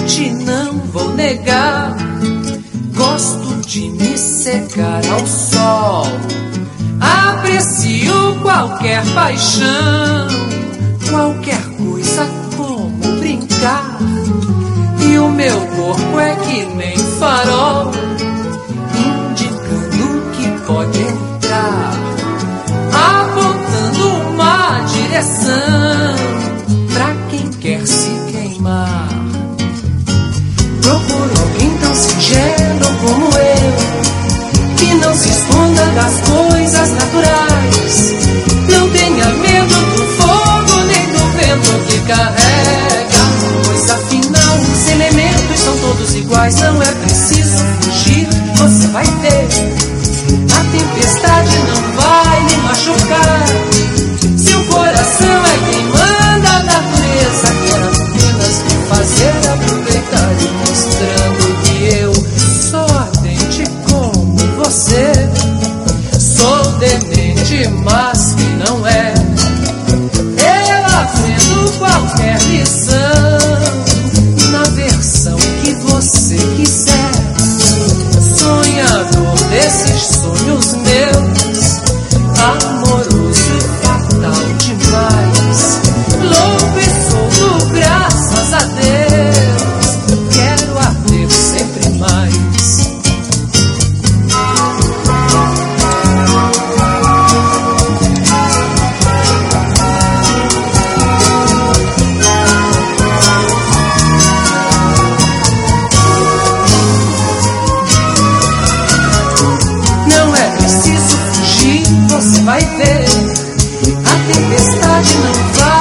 noite, não vou negar. Gosto de me secar ao sol. Aprecio qualquer paixão, qualquer coisa como brincar. E o meu corpo é que nem farol, indicando que pode entrar, apontando uma direção pra quem quer se queimar. Procuro alguém tão singelo como eu, que não se esconda das coisas naturais. Não tenha medo do fogo nem do vento que carrega, pois afinal os elementos são todos iguais. Não é preciso fugir, você vai ver, a tempestade não vai lhe machucar. Seu coração é quem manda, a natureza quer apenas me fazer aproveitar, e mostrando que eu sou ardente como você. Sou demente, mas que não é. Eu aprendo qualquer lição na versão que você quiser. Sonhador desses sonhos meus, amoroso e fatal demais. Louco e solto, graças a Deus, quero arder sempre mais. Você vai ver, a tempestade não vai